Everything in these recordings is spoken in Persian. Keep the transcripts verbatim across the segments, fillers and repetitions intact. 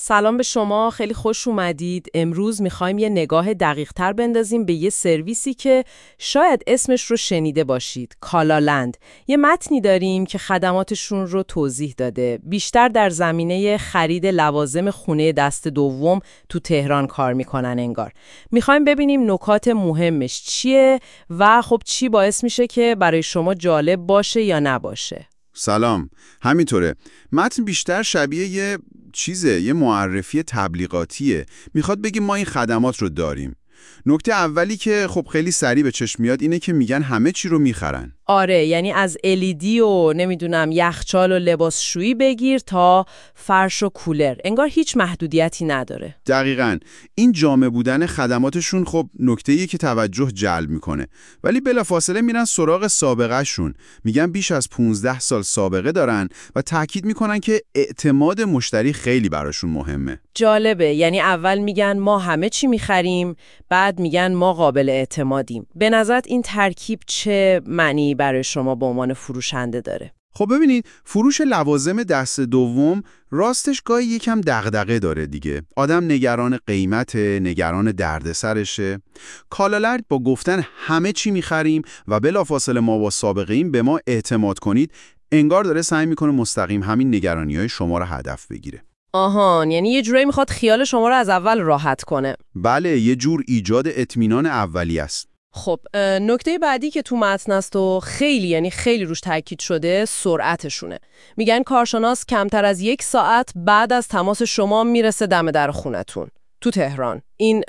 سلام به شما، خیلی خوش اومدید. امروز میخوایم یه نگاه دقیق تر بندازیم به یه سرویسی که شاید اسمش رو شنیده باشید، کالالند. یه متنی داریم که خدماتشون رو توضیح داده. بیشتر در زمینه خرید لوازم خونه دست دوم تو تهران کار میکنن انگار. میخوایم ببینیم نکات مهمش چیه و خب چی باعث میشه که برای شما جالب باشه یا نباشه. سلام، همینطوره. متن بیشتر شبیه یه چیزه، یه معرفی تبلیغاتیه. میخواد بگه ما این خدمات رو داریم. نکته اولی که خب خیلی سریع به چشم میاد اینه که میگن همه چی رو میخرن. آره، یعنی از الیدی و نمیدونم یخچال و لباسشویی بگیر تا فرش و کولر. انگار هیچ محدودیتی نداره. دقیقاً. این جامع بودن خدماتشون خب نکته‌ایه که توجه جلب میکنه. ولی بلافاصله میرن سراغ سابقه شون. میگن بیش از پانزده سال سابقه دارن و تاکید میکنن که اعتماد مشتری خیلی براشون مهمه. جالبه، یعنی اول میگن ما همه چی میخریم، بعد میگن ما قابل اعتمادیم. به نظرت این ترکیب چه معنی برای شما به عنوان فروشنده داره؟ خب ببینید، فروش لوازم دست دوم راستش گاهی یکم دغدغه داره دیگه. آدم نگران قیمت، نگران دردسرشه. کالالند با گفتن همه چی میخریم و بلافاصله ما با سابقه ایم به ما اعتماد کنید، انگار داره سعی میکنه مستقیم همین نگرانی‌های شما رو هدف بگیره. آهان، یعنی یه جورایی میخواد خیال شما رو از اول راحت کنه. بله، یه جور ایجاد اطمینان اولیه است. خب نکته بعدی که تو متن است و خیلی یعنی خیلی روش تاکید شده، سرعتشونه. میگن کارشناس کمتر از یک ساعت بعد از تماس شما میرسه دم در خونتون تو تهران. این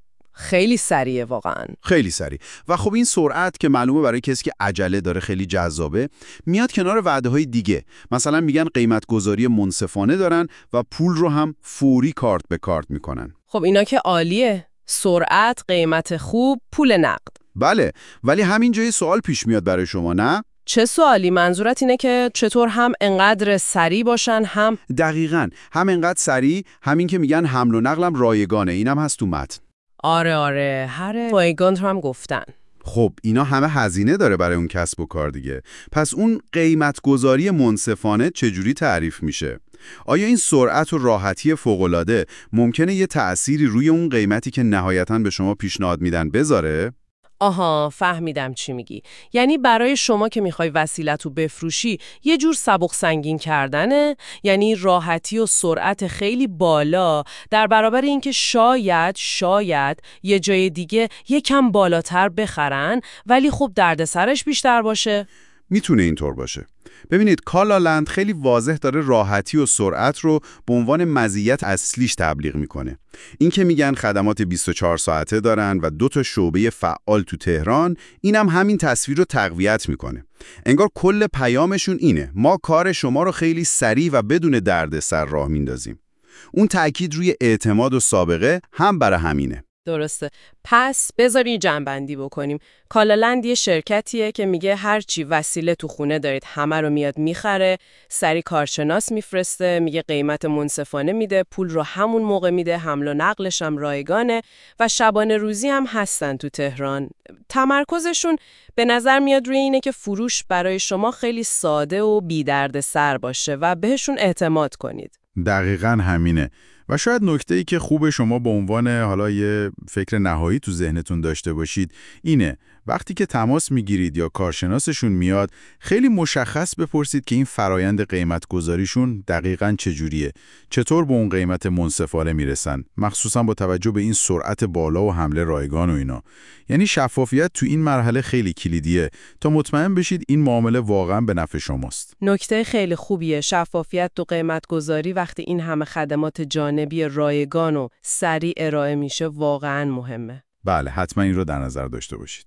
خیلی سریعه واقعا. خیلی سریع. و خب این سرعت که معلومه برای کسی که عجله داره خیلی جذابه، میاد کنار وعده‌های دیگه. مثلا میگن قیمت گذاری منصفانه دارن و پول رو هم فوری کارت به کارت میکنن. خب اینا که عالیه. سرعت، قیمت خوب، پول نقد. بله، ولی همین جای سوال پیش میاد برای شما، نه؟ چه سوالی؟ منظورت اینه که چطور هم انقدر سریع باشن هم دقیقاً، هم انقدر سریع، همین که میگن حمل و نقلم رایگانه. اینم هست تو متن. آره آره، هر رایگان رو هم گفتن. خب اینا همه هزینه داره برای اون کسب و کار دیگه. پس اون قیمت گذاری منصفانه چجوری تعریف میشه؟ آیا این سرعت و راحتی فوق‌العاده ممکنه یه تأثیری روی اون قیمتی که نهایتاً به شما پیشنهاد میدن بذاره؟ آها، فهمیدم چی میگی. یعنی برای شما که میخوای وسیلت رو بفروشی یه جور سبک سنگین کردنه، یعنی راحتی و سرعت خیلی بالا در برابر اینکه شاید شاید یه جای دیگه یکم بالاتر بخرن ولی خب دردسرش بیشتر باشه. میتونه اینطور باشه. ببینید، کالالند خیلی واضح داره راحتی و سرعت رو به عنوان مزیت اصلیش تبلیغ میکنه. این که میگن خدمات بیست و چهار ساعته دارن و دو تا شعبه فعال تو تهران، اینم هم همین تصویر رو تقویت میکنه. انگار کل پیامشون اینه: ما کار شما رو خیلی سریع و بدون دردسر راه میندازیم. اون تأکید روی اعتماد و سابقه هم برای همینه. درسته. پس بذاری جنبندی بکنیم. کالالند یه شرکتیه که میگه هر چی وسیله تو خونه دارید همه رو میاد میخره، سری کارشناس میفرسته، میگه قیمت منصفانه میده، پول رو همون موقع میده، حمل و نقلش هم رایگانه و شبانه روزی هم هستن تو تهران. تمرکزشون به نظر میاد روی اینه که فروش برای شما خیلی ساده و بی درد سر باشه و بهشون اعتماد کنید. دقیقاً همینه. و شاید نکته‌ای که خوب شما به عنوان حالا یه فکر نهایی تو ذهنتون داشته باشید اینه: وقتی که تماس میگیرید یا کارشناسشون میاد، خیلی مشخص بپرسید که این فرایند قیمت گذاریشون دقیقاً چجوریه، چطور به اون قیمت منصفانه میرسن، مخصوصاً با توجه به این سرعت بالا و حمله رایگان و اینا. یعنی شفافیت تو این مرحله خیلی کلیدیه تا مطمئن بشید این معامله واقعاً به نفع شماست. نکته خیلی خوبیه. شفافیت تو قیمت گذاری وقتی این همه خدمات جانبی رایگان و سریع ارائه میشه واقعاً مهمه. بله، حتما این رو در نظر داشته باشید.